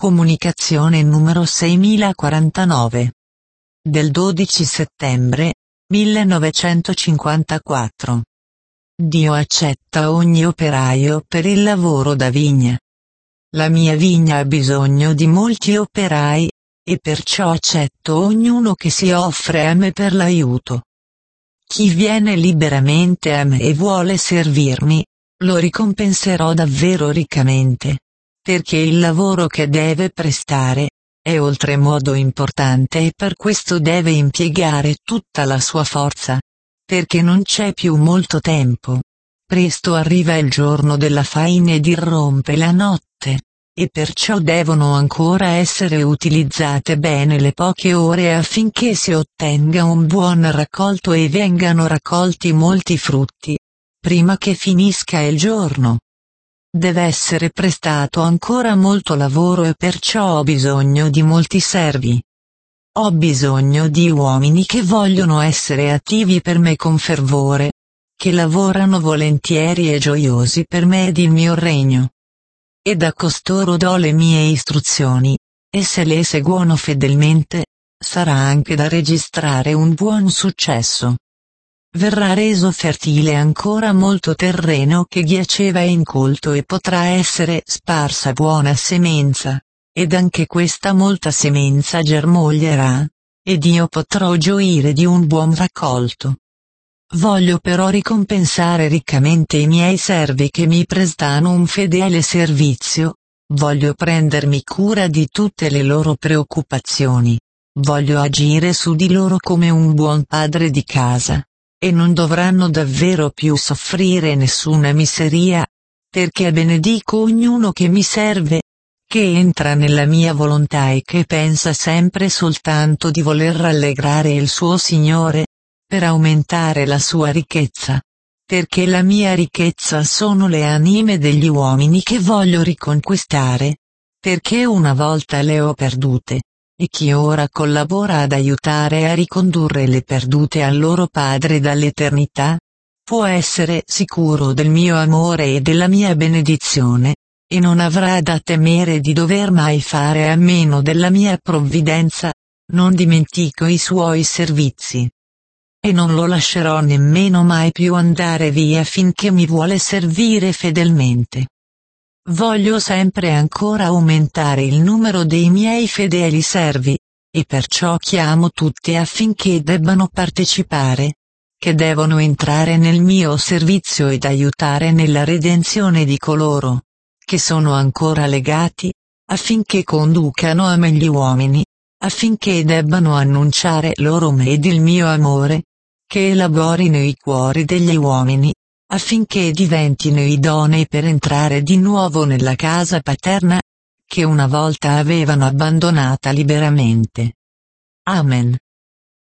Comunicazione numero 6049. Del 12 settembre 1954. Dio accetta ogni operaio per il lavoro da vigna. La mia vigna ha bisogno di molti operai, e perciò accetto ognuno che si offre a me per l'aiuto. Chi viene liberamente a me e vuole servirmi, lo ricompenserò davvero riccamente, perché il lavoro che deve prestare è oltremodo importante e per questo deve impiegare tutta la sua forza, perché non c'è più molto tempo. Presto arriva il giorno della faina ed irrompe la notte, e perciò devono ancora essere utilizzate bene le poche ore affinché si ottenga un buon raccolto e vengano raccolti molti frutti, prima che finisca il giorno. Deve essere prestato ancora molto lavoro e perciò ho bisogno di molti servi. Ho bisogno di uomini che vogliono essere attivi per me con fervore, che lavorano volentieri e gioiosi per me ed il mio regno. Ed a costoro do le mie istruzioni, e se le seguono fedelmente, sarà anche da registrare un buon successo. Verrà reso fertile ancora molto terreno che giaceva incolto e potrà essere sparsa buona semenza, ed anche questa molta semenza germoglierà, ed io potrò gioire di un buon raccolto. Voglio però ricompensare riccamente i miei servi che mi prestano un fedele servizio, voglio prendermi cura di tutte le loro preoccupazioni, voglio agire su di loro come un buon padre di casa. E non dovranno davvero più soffrire nessuna miseria, perché benedico ognuno che mi serve, che entra nella mia volontà e che pensa sempre soltanto di voler rallegrare il suo Signore, per aumentare la sua ricchezza, perché la mia ricchezza sono le anime degli uomini che voglio riconquistare, perché una volta le ho perdute. E chi ora collabora ad aiutare a ricondurre le perdute al loro Padre dall'eternità, può essere sicuro del mio amore e della mia benedizione, e non avrà da temere di dover mai fare a meno della mia provvidenza, non dimentico i suoi servizi. E non lo lascerò nemmeno mai più andare via finché mi vuole servire fedelmente. Voglio sempre ancora aumentare il numero dei miei fedeli servi, e perciò chiamo tutti affinché debbano partecipare, che devono entrare nel mio servizio ed aiutare nella redenzione di coloro che sono ancora legati, affinché conducano a me gli uomini, affinché debbano annunciare loro me ed il mio amore, che elaborino i cuori degli uomini, affinché diventino idonei per entrare di nuovo nella casa paterna, che una volta avevano abbandonata liberamente. Amen.